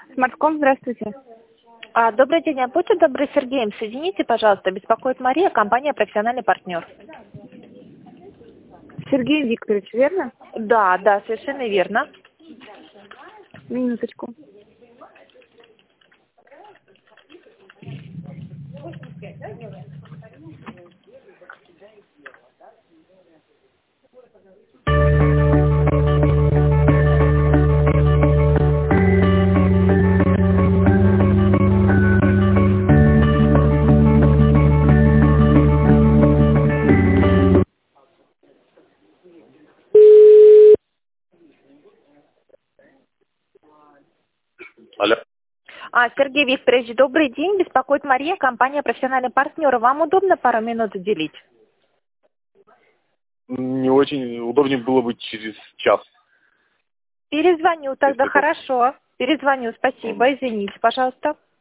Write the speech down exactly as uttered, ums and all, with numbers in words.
Смартком, здравствуйте. А, добрый день, а будьте добры, с Сергеем соедините, пожалуйста, беспокоит Мария, компания «Профессиональный партнер». Сергей Викторович, верно? Да, да, совершенно верно. Минуточку. Алло. А, Сергей Викторович, добрый день, беспокоит Мария, компания «Профессиональный партнер». Вам удобно пару минут уделить? Не очень удобнее было бы через час. Перезвоню тогда, Если это- хорошо. Перезвоню, спасибо, извините, пожалуйста.